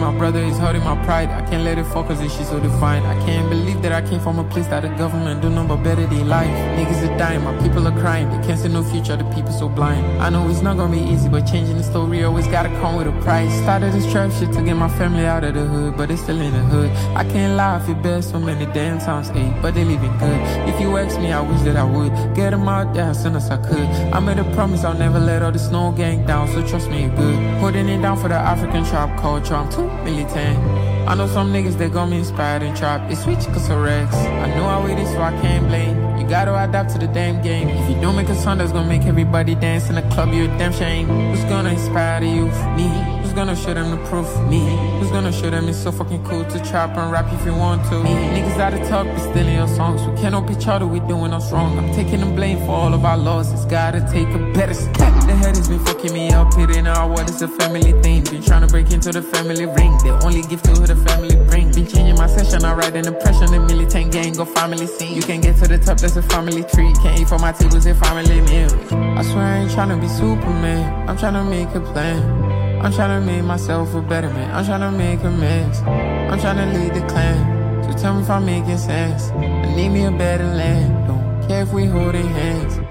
my brother is hurting my pride. I can't let it fall cause this shit so defined. I can't believe that I came from a place that the government do nothing but better their life. Niggas are dying, my people are crying. They can't see no future, the people so blind. I know it's not gonna be easy, but changing the story always gotta come with a price. Started this trap shit to get my family out of the hood, but they still in the hood. I can't lie, I feel bad so many damn times, but they living good. If you ask me, I wish that I would get them out there as soon as I could. I made a promise I'll never let all the snow gang down, so trust me, you're good. Holding it down for the African trap culture, I'm too militant. I know some niggas that got me inspired in trap. It's switch cause of Rex. I know I waited so I can't blame. You gotta adapt to the damn game. If you don't make a song that's gonna make everybody dance in the club, you're a damn shame. Who's gonna inspire the youth? Me. Who's gonna show them the proof? Me. Who's gonna show them it's so fucking cool to trap and rap if you want to? Me. Niggas out of talk but still in your songs. We cannot pitch out that we doing us wrong. I'm taking the blame for all of our losses. Gotta take a better step. The head has been fucking me up. Hitting our what is a family thing. Been trying to break into the family ring. They only give to who the family bring. Been changing my session, I ride in the pressure. The militant gang go family scene. You can get to the top, that's a family tree. Can't eat for my tables, a family meal. I swear I ain't trying to be Superman. I'm trying to make a plan. I'm trying to make myself a better man. I'm trying to make a mess. I'm trying to lead the clan. So tell me if I'm making sense. I need me a better land. Don't care if we holding hands.